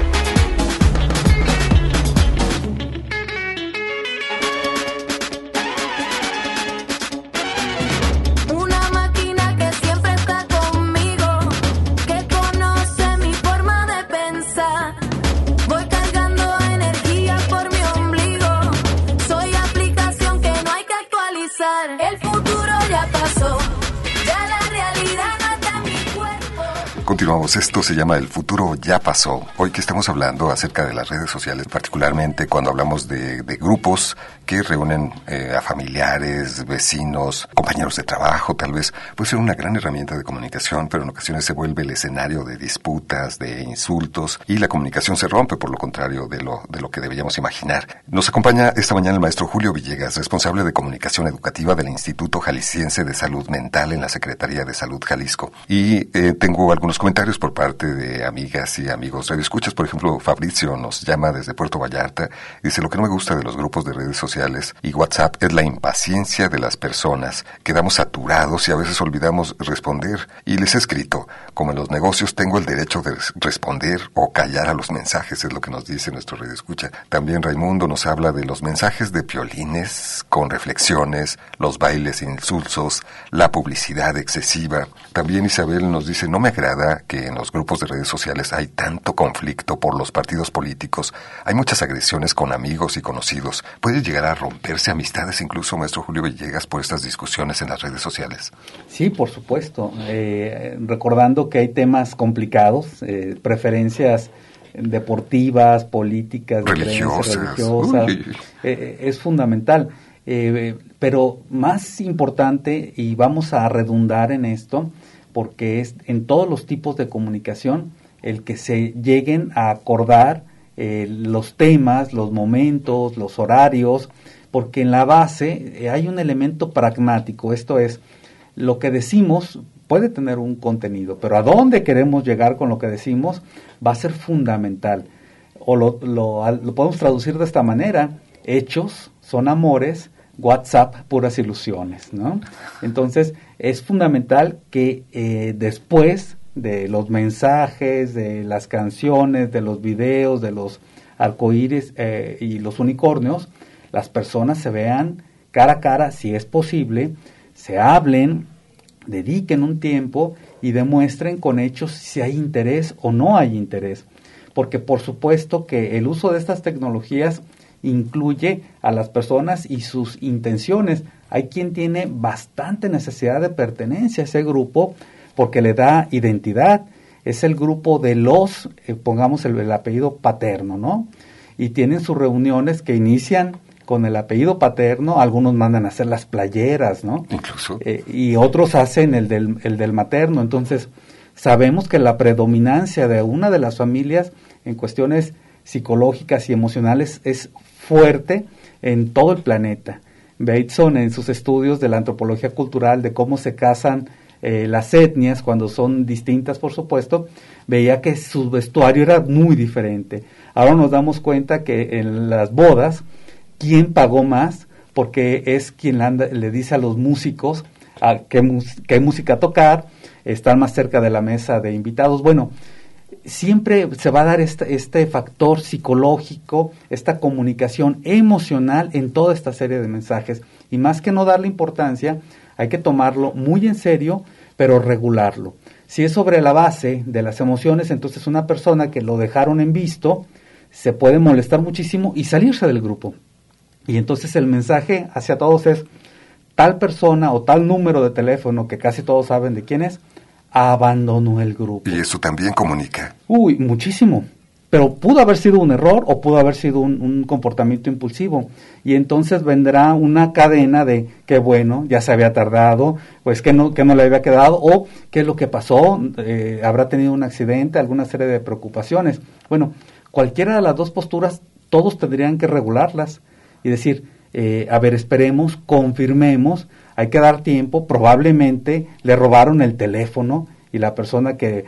Una máquina que siempre está conmigo, que conoce mi forma de pensar. Voy cargando energía por mi ombligo. Soy aplicación que no hay que actualizar. El futuro ya pasó. Ya la realidad no es de mi cuerpo. Continuamos, esto se llama El futuro ya pasó. Hoy que estamos hablando acerca de las redes sociales, particularmente cuando hablamos de, de grupos que reúnen eh, a familiares, vecinos, compañeros de trabajo, tal vez, puede ser una gran herramienta de comunicación, pero en ocasiones se vuelve el escenario de disputas, de insultos, y la comunicación se rompe, por lo contrario de lo, de lo que deberíamos imaginar. Nos acompaña esta mañana el maestro Julio Villegas, responsable de comunicación educativa del Instituto Jalisciense de Salud Mental en la Secretaría de Salud Jalisco. Y eh, tengo algunos comentarios por parte de amigas y amigos radioescuchas. Por ejemplo, Fabricio nos llama desde Puerto Vallarta. Dice: lo que no me gusta de los grupos de redes sociales y WhatsApp es la impaciencia de las personas. Quedamos saturados y a veces olvidamos responder. Y les he escrito: como en los negocios tengo el derecho de responder o callar a los mensajes, es lo que nos dice nuestro radioescucha. También Raimundo nos habla de los mensajes de piolines con reflexiones, los bailes insulsos, la publicidad excesiva. También Isabel nos dice: no me agrada que en los grupos de redes sociales hay tanto conflicto por los partidos políticos. Hay muchas agresiones con amigos y conocidos. Puede llegar a romperse amistades incluso, maestro Julio Villegas, por estas discusiones en las redes sociales. Sí, por supuesto. Eh, recordando que hay temas complicados, eh, preferencias deportivas, políticas, religiosas, religiosas eh, es fundamental. Eh, pero más importante, y vamos a redundar en esto, porque es en todos los tipos de comunicación el que se lleguen a acordar eh, los temas, los momentos, los horarios, porque en la base eh, hay un elemento pragmático. Esto es, lo que decimos puede tener un contenido, pero a dónde queremos llegar con lo que decimos va a ser fundamental. O lo, lo, lo podemos traducir de esta manera: hechos son amores, WhatsApp puras ilusiones, ¿no? Entonces es fundamental que eh, después de los mensajes, de las canciones, de los videos, de los arcoíris eh, y los unicornios, las personas se vean cara a cara, si es posible, se hablen, dediquen un tiempo y demuestren con hechos si hay interés o no hay interés. Porque por supuesto que el uso de estas tecnologías incluye a las personas y sus intenciones. Hay quien tiene bastante necesidad de pertenencia a ese grupo porque le da identidad. Es el grupo de los, eh, pongamos el, el apellido paterno, ¿no? Y tienen sus reuniones que inician con el apellido paterno. Algunos mandan a hacer las playeras, ¿no? Incluso. Eh, y otros hacen el del, el del materno. Entonces, sabemos que la predominancia de una de las familias en cuestiones psicológicas y emocionales es fuerte en todo el planeta. Bateson, en sus estudios de la antropología cultural, de cómo se casan eh, las etnias, cuando son distintas, por supuesto, veía que su vestuario era muy diferente. Ahora nos damos cuenta que en las bodas, ¿quién pagó más? Porque es quien anda, le dice a los músicos a qué, qué música tocar, estar más cerca de la mesa de invitados. Bueno, siempre se va a dar este, este factor psicológico, esta comunicación emocional en toda esta serie de mensajes. Y más que no darle importancia, hay que tomarlo muy en serio, pero regularlo. Si es sobre la base de las emociones, entonces una persona que lo dejaron en visto se puede molestar muchísimo y salirse del grupo. Y entonces el mensaje hacia todos es: tal persona o tal número de teléfono, que casi todos saben de quién es, abandonó el grupo. Y eso también comunica. Uy, muchísimo. Pero pudo haber sido un error o pudo haber sido un, un comportamiento impulsivo. Y entonces vendrá una cadena de que bueno, ya se había tardado, pues que no, que no le había quedado, o qué es lo que pasó, eh, habrá tenido un accidente, alguna serie de preocupaciones. Bueno, cualquiera de las dos posturas, todos tendrían que regularlas y decir, eh, a ver, esperemos, confirmemos, hay que dar tiempo, probablemente le robaron el teléfono y la persona que,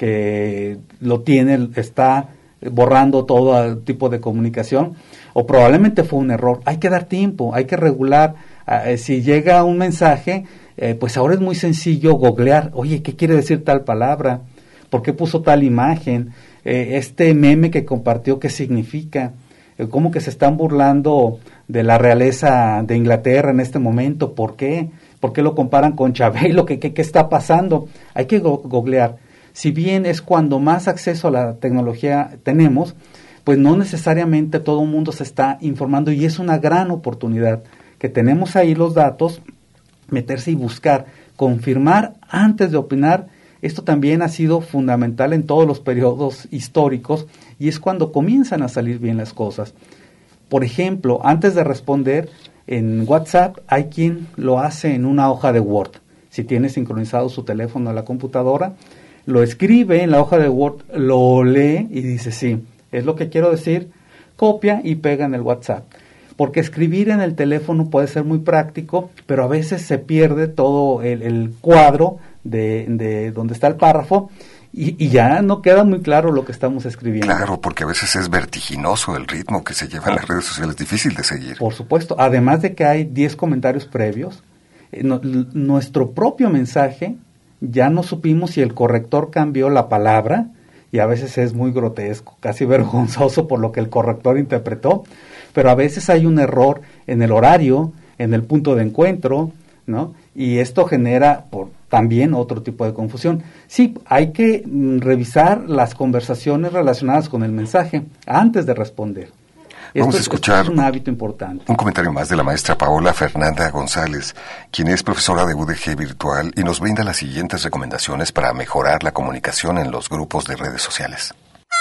que lo tiene está borrando todo tipo de comunicación, o probablemente fue un error. Hay que dar tiempo, hay que regular. Eh, si llega un mensaje, eh, pues ahora es muy sencillo googlear, oye, ¿qué quiere decir tal palabra? ¿Por qué puso tal imagen? Eh, este meme que compartió, ¿qué significa? Eh, ¿Cómo que se están burlando de la realeza de Inglaterra en este momento? ¿Por qué? ¿Por qué lo comparan con Chabelo? ¿Qué, qué, qué está pasando? Hay que go- googlear. Si bien es cuando más acceso a la tecnología tenemos, pues no necesariamente todo el mundo se está informando, y es una gran oportunidad que tenemos ahí los datos, meterse y buscar, confirmar antes de opinar. Esto también ha sido fundamental en todos los periodos históricos, y es cuando comienzan a salir bien las cosas. Por ejemplo, antes de responder en WhatsApp, hay quien lo hace en una hoja de Word. Si tiene sincronizado su teléfono a la computadora, lo escribe en la hoja de Word, lo lee y dice, sí, es lo que quiero decir, copia y pega en el WhatsApp. Porque escribir en el teléfono puede ser muy práctico, pero a veces se pierde todo el, el cuadro de, de donde está el párrafo y, y ya no queda muy claro lo que estamos escribiendo. Claro, porque a veces es vertiginoso el ritmo que se lleva en las redes sociales, difícil de seguir. Por supuesto, además de que hay diez comentarios previos, eh, no, nuestro propio mensaje, ya no supimos si el corrector cambió la palabra, y a veces es muy grotesco, casi vergonzoso por lo que el corrector interpretó, pero a veces hay un error en el horario, en el punto de encuentro, ¿no? Y esto genera por, también otro tipo de confusión. Sí, hay que mm, revisar las conversaciones relacionadas con el mensaje antes de responder. Vamos esto, a escuchar esto es un hábito importante. Un comentario más de la maestra Paola Fernanda González, quien es profesora de U D G Virtual y nos brinda las siguientes recomendaciones para mejorar la comunicación en los grupos de redes sociales.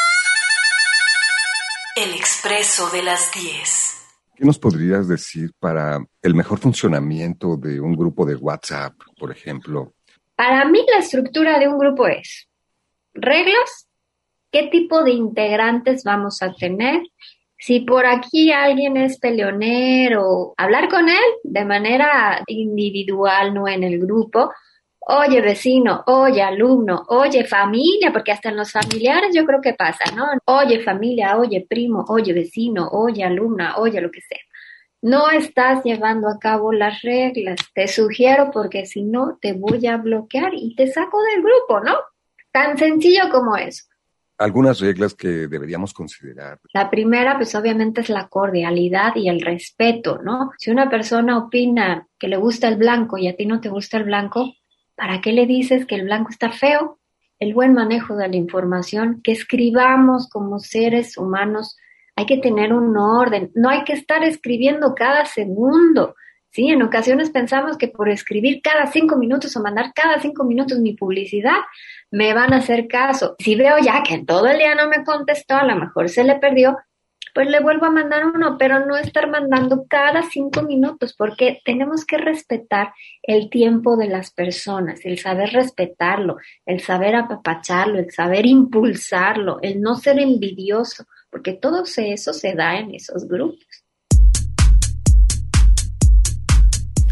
El expreso de las diez. ¿Qué nos podrías decir para el mejor funcionamiento de un grupo de WhatsApp, por ejemplo? Para mí la estructura de un grupo es reglas, qué tipo de integrantes vamos a tener. Si por aquí alguien es peleonero, hablar con él de manera individual, no en el grupo. Oye vecino, oye alumno, oye familia, porque hasta en los familiares yo creo que pasa, ¿no? Oye familia, oye primo, oye vecino, oye alumna, oye lo que sea. No estás llevando a cabo las reglas, te sugiero, porque si no te voy a bloquear y te saco del grupo, ¿no? Tan sencillo como eso. Algunas reglas que deberíamos considerar. La primera, pues obviamente es la cordialidad y el respeto, ¿no? Si una persona opina que le gusta el blanco y a ti no te gusta el blanco, ¿para qué le dices que el blanco está feo? El buen manejo de la información, que escribamos como seres humanos, hay que tener un orden, no hay que estar escribiendo cada segundo. Sí, en ocasiones pensamos que por escribir cada cinco minutos o mandar cada cinco minutos mi publicidad, me van a hacer caso. Si veo ya que en todo el día no me contestó, a lo mejor se le perdió, pues le vuelvo a mandar uno, pero no estar mandando cada cinco minutos, porque tenemos que respetar el tiempo de las personas, el saber respetarlo, el saber apapacharlo, el saber impulsarlo, el no ser envidioso, porque todo eso se da en esos grupos. Un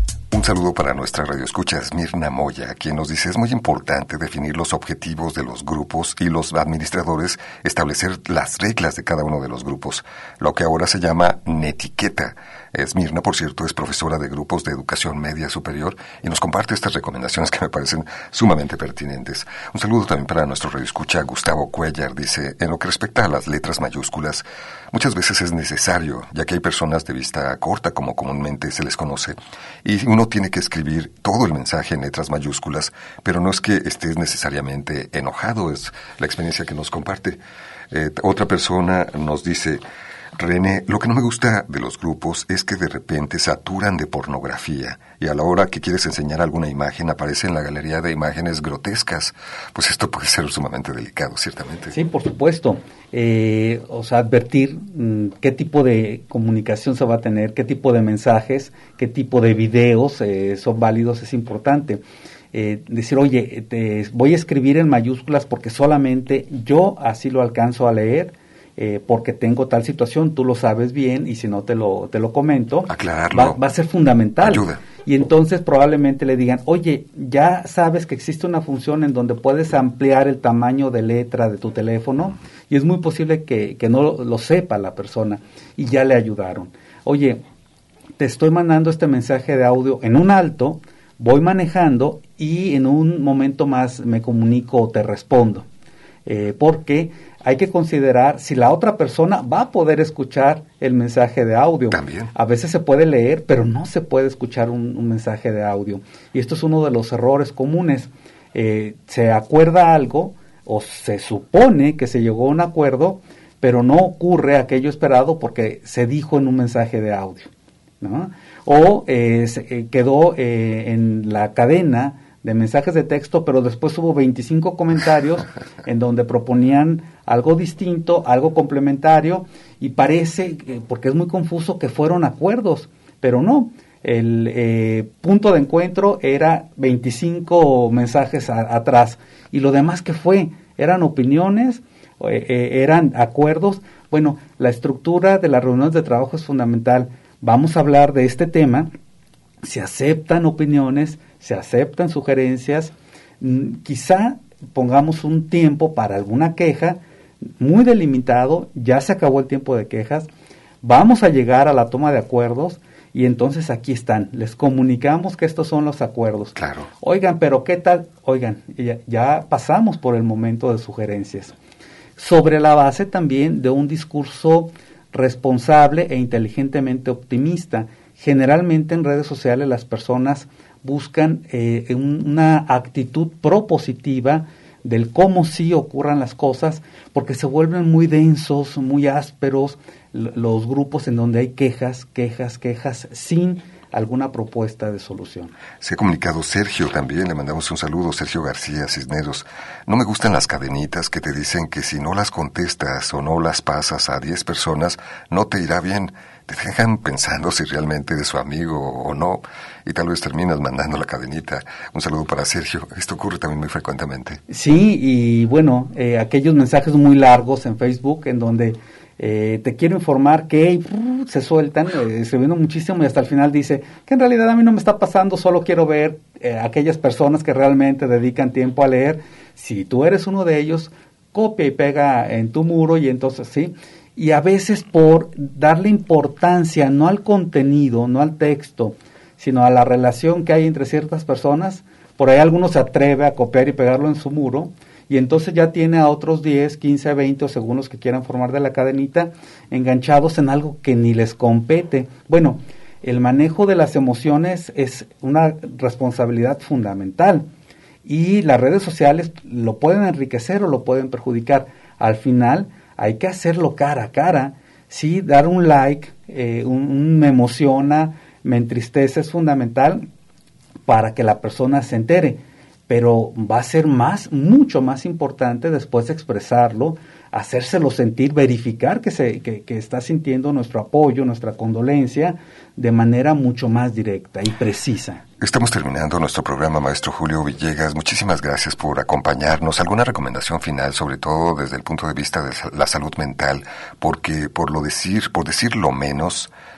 saludo para nuestra radioescucha Esmirna Moya, quien nos dice: es muy importante definir los objetivos de los grupos y los administradores establecer las reglas de cada uno de los grupos, lo que ahora se llama netiqueta. Esmirna, por cierto, es profesora de grupos de educación media superior y nos comparte estas recomendaciones que me parecen sumamente pertinentes. Un saludo también para nuestro radioescucha Gustavo Cuellar. Dice: en lo que respecta a las letras mayúsculas, muchas veces es necesario, ya que hay personas de vista corta, como comúnmente se les conoce, y uno tiene que escribir todo el mensaje en letras mayúsculas, pero no es que estés necesariamente enojado, es la experiencia que nos comparte. Eh, otra persona nos dice: René, lo que no me gusta de los grupos es que de repente saturan de pornografía y a la hora que quieres enseñar alguna imagen aparece en la galería de imágenes grotescas. Pues esto puede ser sumamente delicado, ciertamente. Sí, por supuesto. Eh, o sea, advertir mmm, qué tipo de comunicación se va a tener, qué tipo de mensajes, qué tipo de videos eh, son válidos es importante. Eh, decir, oye, te voy a escribir en mayúsculas porque solamente yo así lo alcanzo a leer. Eh, porque tengo tal situación, tú lo sabes bien y si no te lo te lo comento, aclararlo, va, va a ser fundamental. Ayuda. Y entonces probablemente le digan: oye, ya sabes que existe una función en donde puedes ampliar el tamaño de letra de tu teléfono, y es muy posible que, que no lo, lo sepa la persona, y ya le ayudaron. Oye, te estoy mandando este mensaje de audio en un alto, voy manejando y en un momento más me comunico o te respondo. Eh, porque hay que considerar si la otra persona va a poder escuchar el mensaje de audio. También. A veces se puede leer, pero no se puede escuchar un, un mensaje de audio. Y esto es uno de los errores comunes. Eh, se acuerda algo o se supone que se llegó a un acuerdo, pero no ocurre aquello esperado porque se dijo en un mensaje de audio, ¿no? O eh, se, eh, quedó eh, en la cadena de mensajes de texto, pero después hubo veinticinco comentarios en donde proponían algo distinto, algo complementario, y parece, eh, porque es muy confuso, que fueron acuerdos, pero no. El eh, punto de encuentro era veinticinco mensajes a, atrás, y lo demás que fue, eran opiniones, eh, eh, eran acuerdos. Bueno, la estructura de las reuniones de trabajo es fundamental. Vamos a hablar de este tema, se aceptan opiniones, se aceptan sugerencias, mm, quizá pongamos un tiempo para alguna queja, muy delimitado, ya se acabó el tiempo de quejas, vamos a llegar a la toma de acuerdos, y entonces aquí están, les comunicamos que estos son los acuerdos. Claro. Oigan, pero ¿qué tal? Oigan, ya, ya pasamos por el momento de sugerencias. Sobre la base también de un discurso responsable e inteligentemente optimista. Generalmente en redes sociales las personas buscan eh, un, una actitud propositiva del cómo sí ocurran las cosas, porque se vuelven muy densos, muy ásperos l- los grupos en donde hay quejas, quejas, quejas, sin alguna propuesta de solución. Se ha comunicado Sergio también, le mandamos un saludo, Sergio García Cisneros. No me gustan las cadenitas que te dicen que si no las contestas o no las pasas a diez personas, no te irá bien. Te dejan pensando si realmente eres su amigo o no, y tal vez terminas mandando la cadenita. Un saludo para Sergio. Esto ocurre también muy frecuentemente. Sí, y bueno, eh, aquellos mensajes muy largos en Facebook en donde eh, te quiero informar que y, uh, se sueltan, eh, escribiendo muchísimo, y hasta el final dice que en realidad a mí no me está pasando, solo quiero ver eh, aquellas personas que realmente dedican tiempo a leer. Si tú eres uno de ellos, copia y pega en tu muro, y entonces sí. Y a veces por darle importancia no al contenido, no al texto, sino a la relación que hay entre ciertas personas, por ahí alguno se atreve a copiar y pegarlo en su muro, y entonces ya tiene a otros diez, quince, veinte o según los que quieran formar de la cadenita, enganchados en algo que ni les compete. Bueno, el manejo de las emociones es una responsabilidad fundamental, y las redes sociales lo pueden enriquecer o lo pueden perjudicar. Al final hay que hacerlo cara a cara, sí, dar un like, eh, un, un me emociona, me entristece, es fundamental para que la persona se entere, pero va a ser más, mucho más importante después expresarlo, hacérselo sentir, verificar que, se, que, que está sintiendo nuestro apoyo, nuestra condolencia, de manera mucho más directa y precisa. Estamos terminando nuestro programa, maestro Julio Villegas. Muchísimas gracias por acompañarnos. ¿Alguna recomendación final, sobre todo desde el punto de vista de la salud mental? Porque por lo decir, por decir lo menos,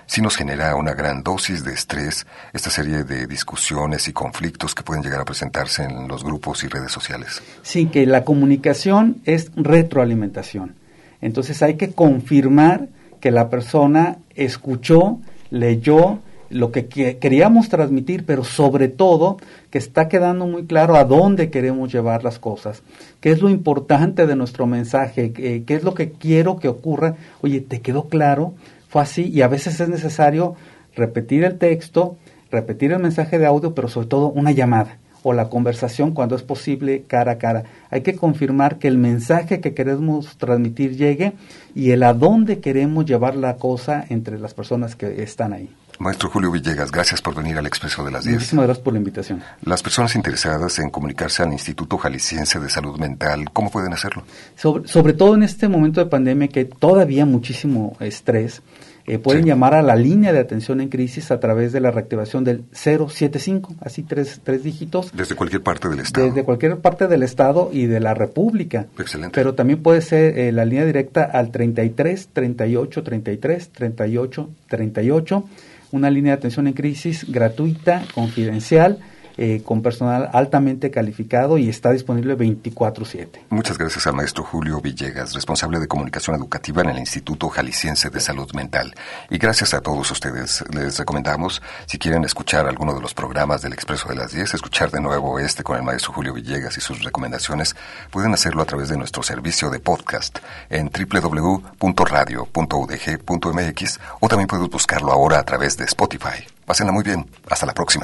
sí nos genera una gran dosis de estrés esta serie de discusiones y conflictos que pueden llegar a presentarse en los grupos y redes sociales. Sí, que la comunicación es retroalimentación. Entonces hay que confirmar que la persona escuchó, leyó lo que, que queríamos transmitir, pero sobre todo que está quedando muy claro a dónde queremos llevar las cosas, qué es lo importante de nuestro mensaje, qué, qué es lo que quiero que ocurra. Oye, ¿te quedó claro? Fue así, y a veces es necesario repetir el texto, repetir el mensaje de audio, pero sobre todo una llamada o la conversación cuando es posible cara a cara. Hay que confirmar que el mensaje que queremos transmitir llegue y el a dónde queremos llevar la cosa entre las personas que están ahí. Maestro Julio Villegas, gracias por venir al Expreso de las diez. Muchísimas gracias por la invitación. Las personas interesadas en comunicarse al Instituto Jalisciense de Salud Mental, ¿cómo pueden hacerlo? Sobre, sobre todo en este momento de pandemia que hay todavía muchísimo estrés, eh, pueden sí. llamar a la línea de atención en crisis a través de la reactivación del cero setenta y cinco, así tres, tres dígitos. Desde cualquier parte del estado. Desde cualquier parte del estado y de la república. Excelente. Pero también puede ser eh, la línea directa al treinta y tres, treinta y ocho, treinta y tres, treinta y ocho, treinta y ocho. Una línea de atención en crisis gratuita, confidencial, eh, con personal altamente calificado y está disponible veinticuatro siete. Muchas gracias al maestro Julio Villegas, responsable de comunicación educativa en el Instituto Jalisciense de Salud Mental. Y gracias a todos ustedes. Les recomendamos, si quieren escuchar alguno de los programas del Expreso de las diez, escuchar de nuevo este con el maestro Julio Villegas y sus recomendaciones, pueden hacerlo a través de nuestro servicio de podcast en doble u doble u doble u punto radio punto u d g punto m x o también puedes buscarlo ahora a través de Spotify. Pásenla muy bien. Hasta la próxima.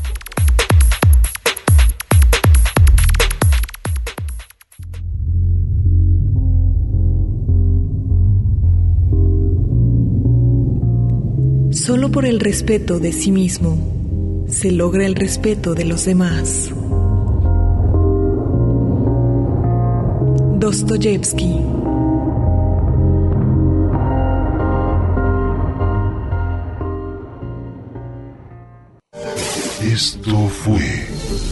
Solo por el respeto de sí mismo se logra el respeto de los demás. Dostoyevsky. Esto fue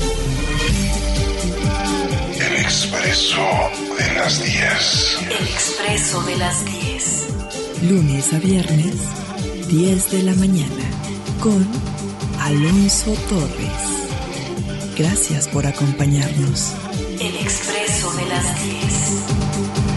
El Expreso de las diez. El Expreso de las diez. Lunes a viernes, diez de la mañana, con Alonso Torres. Gracias por acompañarnos. El Expreso de las diez.